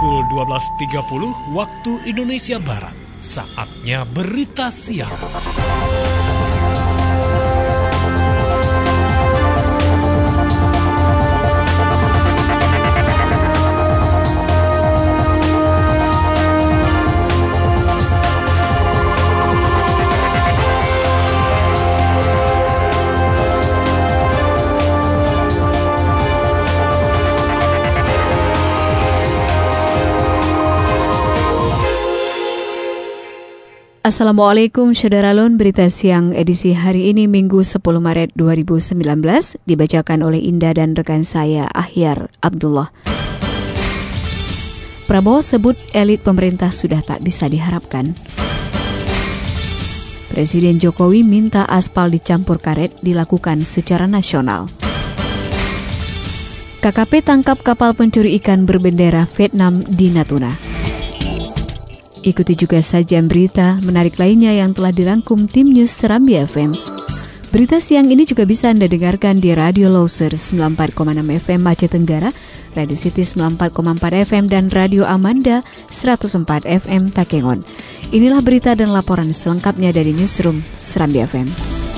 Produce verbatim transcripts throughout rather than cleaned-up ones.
pukul dua belas tiga puluh waktu Indonesia Barat. Saatnya berita siang. Assalamualaikum Syederalun, berita siang edisi hari ini Minggu sepuluh Maret dua ribu sembilan belas dibacakan oleh Indah dan rekan saya Ahyar Abdullah. Prabowo sebut elit pemerintah sudah tak bisa diharapkan. Presiden Jokowi minta aspal dicampur karet dilakukan secara nasional. K K P tangkap kapal pencuri ikan berbendera Vietnam di Natuna. Ikuti juga sajian berita menarik lainnya yang telah dirangkum tim News Serambi F M. Berita siang ini juga bisa Anda dengarkan di Radio Loser sembilan puluh empat koma enam F M Aceh Tenggara, Radio City sembilan puluh empat koma empat F M, dan Radio Amanda seratus empat F M Takengon. Inilah berita dan laporan selengkapnya dari Newsroom Serambi F M.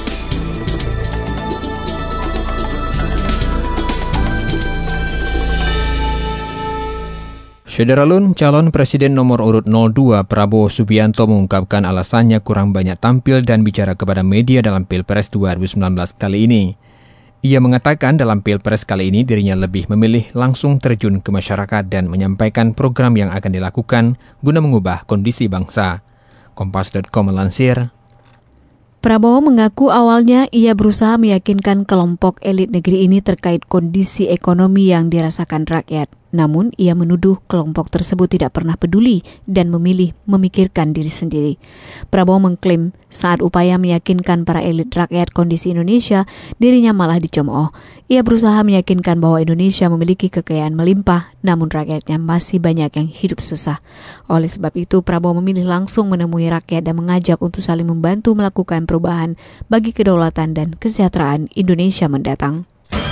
Syederalun, calon presiden nomor urut nol dua Prabowo Subianto mengungkapkan alasannya kurang banyak tampil dan bicara kepada media dalam Pilpres dua ribu sembilan belas kali ini. Ia mengatakan dalam Pilpres kali ini dirinya lebih memilih langsung terjun ke masyarakat dan menyampaikan program yang akan dilakukan guna mengubah kondisi bangsa. Kompas titik com melansir, Prabowo mengaku awalnya ia berusaha meyakinkan kelompok elit negeri ini terkait kondisi ekonomi yang dirasakan rakyat. Namun, ia menuduh kelompok tersebut tidak pernah peduli dan memilih memikirkan diri sendiri. Prabowo mengklaim saat upaya meyakinkan para elit rakyat kondisi Indonesia, dirinya malah dicemooh. Ia berusaha meyakinkan bahwa Indonesia memiliki kekayaan melimpah, namun rakyatnya masih banyak yang hidup susah. Oleh sebab itu, Prabowo memilih langsung menemui rakyat dan mengajak untuk saling membantu melakukan perubahan bagi kedaulatan dan kesejahteraan Indonesia mendatang.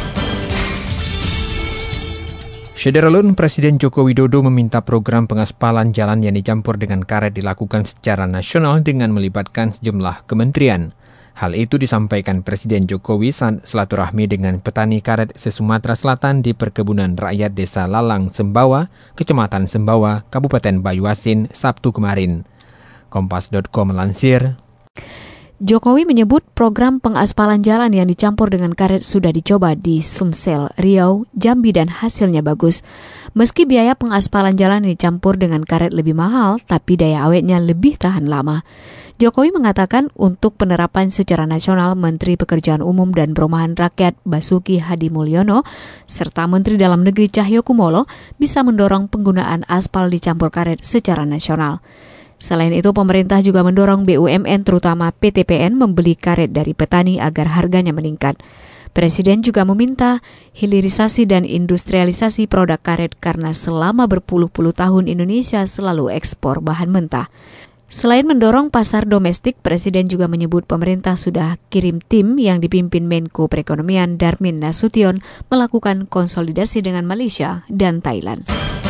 Syederalun, Presiden Joko Widodo meminta program pengaspalan jalan yang dicampur dengan karet dilakukan secara nasional dengan melibatkan sejumlah kementerian. Hal itu disampaikan Presiden Jokowi saat silaturahmi dengan petani karet se-Sumatera Selatan di perkebunan rakyat Desa Lalang Sembawa, Kecamatan Sembawa, Kabupaten Banyuasin, Sabtu kemarin. Kompas titik com melansir, Jokowi menyebut program pengaspalan jalan yang dicampur dengan karet sudah dicoba di Sumsel, Riau, Jambi dan hasilnya bagus. Meski biaya pengaspalan jalan yang dicampur dengan karet lebih mahal, tapi daya awetnya lebih tahan lama. Jokowi mengatakan untuk penerapan secara nasional, Menteri Pekerjaan Umum dan Perumahan Rakyat Basuki Hadi Mulyono serta Menteri Dalam Negeri Cahyokumolo bisa mendorong penggunaan aspal dicampur karet secara nasional. Selain itu, pemerintah juga mendorong B U M N terutama P T P N membeli karet dari petani agar harganya meningkat. Presiden juga meminta hilirisasi dan industrialisasi produk karet karena selama berpuluh-puluh tahun Indonesia selalu ekspor bahan mentah. Selain mendorong pasar domestik, Presiden juga menyebut pemerintah sudah kirim tim yang dipimpin Menko Perekonomian Darmin Nasution melakukan konsolidasi dengan Malaysia dan Thailand.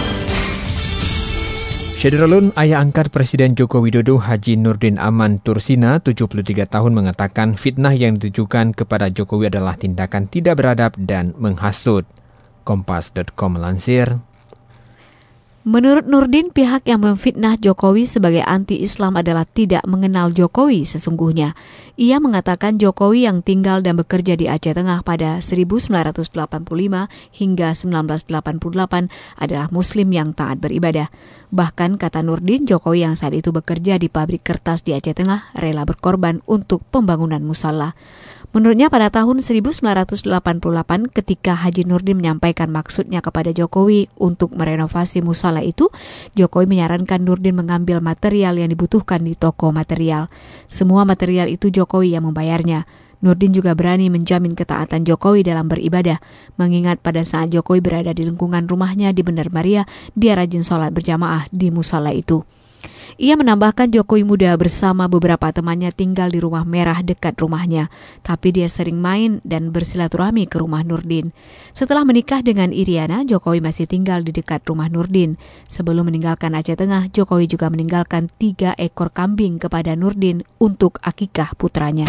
Syederalun, ayah angkat Presiden Joko Widodo Haji Nurdin Aman Tursina, tujuh puluh tiga tahun, mengatakan fitnah yang ditujukan kepada Jokowi adalah tindakan tidak beradab dan menghasut. Kompas titik com melansir, menurut Nurdin, pihak yang memfitnah Jokowi sebagai anti-Islam adalah tidak mengenal Jokowi sesungguhnya. Ia mengatakan Jokowi yang tinggal dan bekerja di Aceh Tengah pada seribu sembilan ratus delapan puluh lima hingga seribu sembilan ratus delapan puluh delapan adalah Muslim yang taat beribadah. Bahkan, kata Nurdin, Jokowi yang saat itu bekerja di pabrik kertas di Aceh Tengah rela berkorban untuk pembangunan musala. Menurutnya pada tahun seribu sembilan ratus delapan puluh delapan ketika Haji Nurdin menyampaikan maksudnya kepada Jokowi untuk merenovasi musala itu, Jokowi menyarankan Nurdin mengambil material yang dibutuhkan di toko material. Semua material itu Jokowi yang membayarnya. Nurdin juga berani menjamin ketaatan Jokowi dalam beribadah, mengingat pada saat Jokowi berada di lingkungan rumahnya di Bener Maria, dia rajin sholat berjamaah di musala itu. Ia menambahkan Jokowi muda bersama beberapa temannya tinggal di rumah merah dekat rumahnya, tapi dia sering main dan bersilaturahmi ke rumah Nurdin. Setelah menikah dengan Iriana, Jokowi masih tinggal di dekat rumah Nurdin. Sebelum meninggalkan Aceh Tengah, Jokowi juga meninggalkan tiga ekor kambing kepada Nurdin untuk akikah putranya.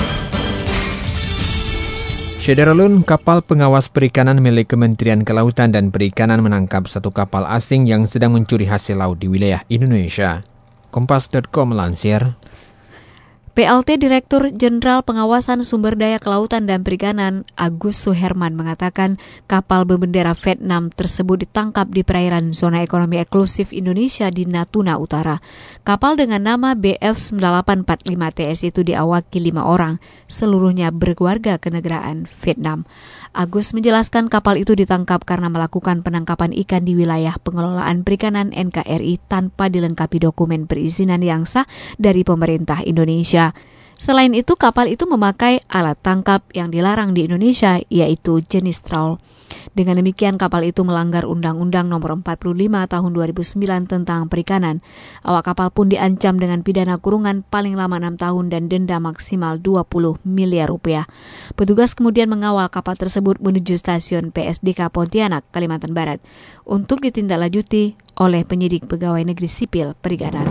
Syederalun, kapal pengawas perikanan milik Kementerian Kelautan dan Perikanan menangkap satu kapal asing yang sedang mencuri hasil laut di wilayah Indonesia. Kompas titik com melansir. P L T Direktur Jenderal Pengawasan Sumber Daya Kelautan dan Perikanan Agus Suherman mengatakan kapal berbendera Vietnam tersebut ditangkap di perairan zona ekonomi eksklusif Indonesia di Natuna Utara. Kapal dengan nama B F sembilan delapan empat lima T S itu diawaki lima orang, seluruhnya berkeluarga kenegaraan Vietnam. Agus menjelaskan kapal itu ditangkap karena melakukan penangkapan ikan di wilayah pengelolaan perikanan N K R I tanpa dilengkapi dokumen perizinan yang sah dari pemerintah Indonesia. Selain itu, kapal itu memakai alat tangkap yang dilarang di Indonesia, yaitu jenis trawl. Dengan demikian, kapal itu melanggar Undang-Undang Nomor empat puluh lima Tahun dua ribu sembilan tentang perikanan. Awak kapal pun diancam dengan pidana kurungan paling lama enam tahun dan denda maksimal dua puluh miliar rupiah. Petugas kemudian mengawal kapal tersebut menuju stasiun P S D K Pontianak, Kalimantan Barat, untuk ditindaklanjuti oleh penyidik pegawai negeri sipil perikanan.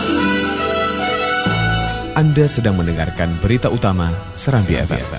Anda sedang mendengarkan berita utama Serambi F M.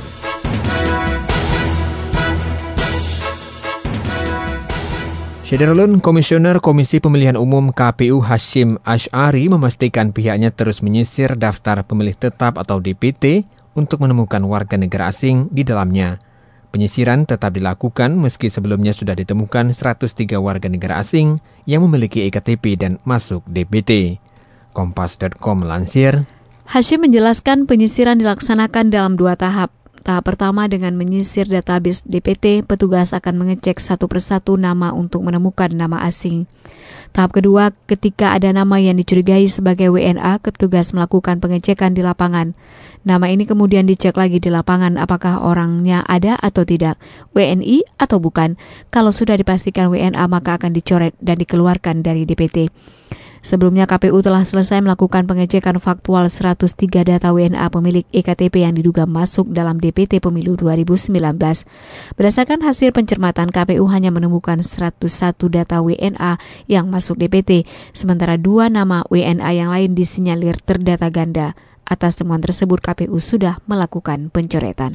Syederalun, Komisioner Komisi Pemilihan Umum K P U Hashim Asy'ari memastikan pihaknya terus menyisir daftar pemilih tetap atau D P T untuk menemukan warga negara asing di dalamnya. Penyisiran tetap dilakukan meski sebelumnya sudah ditemukan seratus tiga warga negara asing yang memiliki E K T P dan masuk D P T. Kompas titik com melansir. Hashim menjelaskan penyisiran dilaksanakan dalam dua tahap. Tahap pertama dengan menyisir database D P T, petugas akan mengecek satu persatu nama untuk menemukan nama asing. Tahap kedua, ketika ada nama yang dicurigai sebagai W N A, petugas melakukan pengecekan di lapangan. Nama ini kemudian dicek lagi di lapangan apakah orangnya ada atau tidak, W N I atau bukan. Kalau sudah dipastikan W N A, maka akan dicoret dan dikeluarkan dari D P T. Sebelumnya K P U telah selesai melakukan pengecekan faktual seratus tiga data W N A pemilik E K T P yang diduga masuk dalam D P T Pemilu dua ribu sembilan belas. Berdasarkan hasil pencermatan, K P U hanya menemukan seratus satu data W N A yang masuk D P T, sementara dua nama W N A yang lain disinyalir terdata ganda. Atas temuan tersebut, K P U sudah melakukan pencoretan.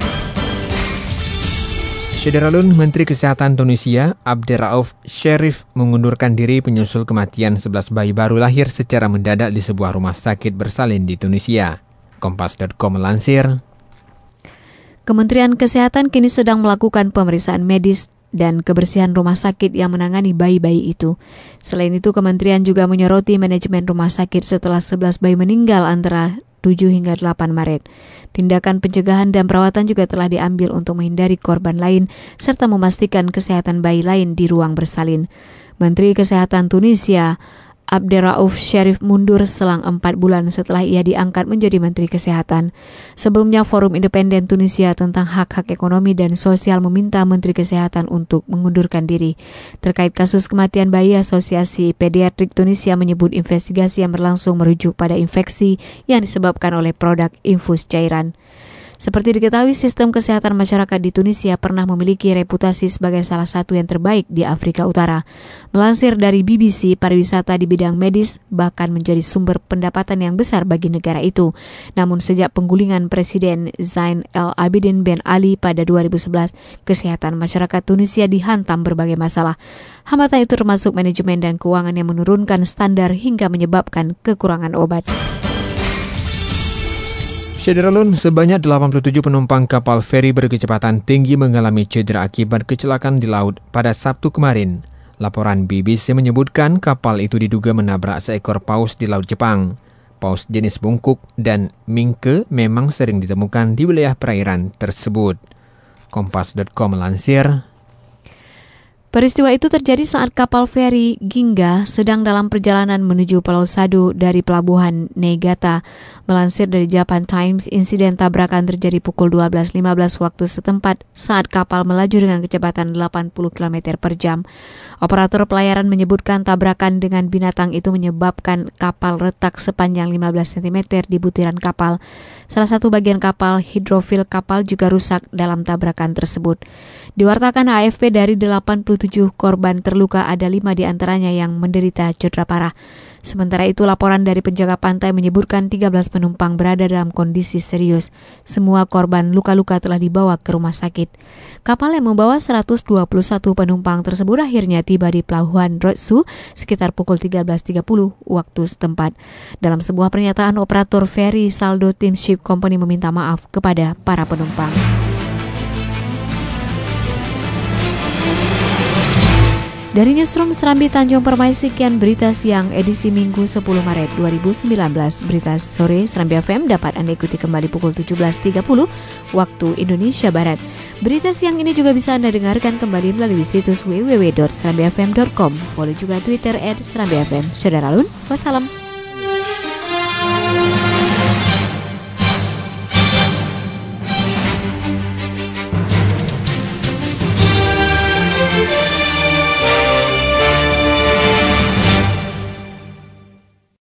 Syederalun, Menteri Kesehatan Tunisia Abderraouf Cherif mengundurkan diri menyusul kematian sebelas bayi baru lahir secara mendadak di sebuah rumah sakit bersalin di Tunisia. Kompas titik com melansir. Kementerian Kesehatan kini sedang melakukan pemeriksaan medis dan kebersihan rumah sakit yang menangani bayi-bayi itu. Selain itu, kementerian juga menyoroti manajemen rumah sakit setelah sebelas bayi meninggal antara tujuh hingga delapan Maret. Tindakan pencegahan dan perawatan juga telah diambil untuk menghindari korban lain serta memastikan kesehatan bayi lain di ruang bersalin. Menteri Kesehatan Tunisia Abderraouf Cherif mundur selang empat bulan setelah ia diangkat menjadi Menteri Kesehatan. Sebelumnya, Forum Independen Tunisia tentang Hak-Hak Ekonomi dan Sosial meminta Menteri Kesehatan untuk mengundurkan diri. Terkait kasus kematian bayi, Asosiasi Pediatrik Tunisia menyebut investigasi yang berlangsung merujuk pada infeksi yang disebabkan oleh produk infus cairan. Seperti diketahui, sistem kesehatan masyarakat di Tunisia pernah memiliki reputasi sebagai salah satu yang terbaik di Afrika Utara. Melansir dari B B C, pariwisata di bidang medis bahkan menjadi sumber pendapatan yang besar bagi negara itu. Namun sejak penggulingan Presiden Zain El Abidine Ben Ali pada dua ribu sebelas, kesehatan masyarakat Tunisia dihantam berbagai masalah. Hambatan itu termasuk manajemen dan keuangan yang menurunkan standar hingga menyebabkan kekurangan obat. Syederalun, sebanyak delapan puluh tujuh penumpang kapal feri berkecepatan tinggi mengalami cedera akibat kecelakaan di laut pada Sabtu kemarin. Laporan B B C menyebutkan kapal itu diduga menabrak seekor paus di Laut Jepang. Paus jenis bungkuk dan mingke memang sering ditemukan di wilayah perairan tersebut. Kompas titik com melansir. Peristiwa itu terjadi saat kapal feri Gingga sedang dalam perjalanan menuju Pulau Sado dari pelabuhan Niigata. Melansir dari Japan Times, insiden tabrakan terjadi pukul dua belas lima belas waktu setempat saat kapal melaju dengan kecepatan delapan puluh kilometer per jam. Operator pelayaran menyebutkan tabrakan dengan binatang itu menyebabkan kapal retak sepanjang lima belas sentimeter di butiran kapal. Salah satu bagian kapal, hidrofil kapal, juga rusak dalam tabrakan tersebut. Diwartakan A F P dari delapan puluh tujuh korban terluka, ada lima di antaranya yang menderita cedera parah. Sementara itu, laporan dari penjaga pantai menyebutkan tiga belas penumpang berada dalam kondisi serius. Semua korban luka-luka telah dibawa ke rumah sakit. Kapal yang membawa seratus dua puluh satu penumpang tersebut akhirnya tiba di pelabuhan Rotsu sekitar pukul tiga belas tiga puluh waktu setempat. Dalam sebuah pernyataan, operator feri Saldo Team Ship Company meminta maaf kepada para penumpang. Dari Newsroom Serambi Tanjung Permai, sekian berita siang edisi Minggu sepuluh Maret dua ribu sembilan belas. Berita sore Serambi F M dapat Anda ikuti kembali pukul tujuh belas tiga puluh waktu Indonesia Barat. Berita siang ini juga bisa Anda dengarkan kembali melalui situs w w w dot serambi f m dot com. Follow juga Twitter at serambi f m. Saudara Lun, wassalam.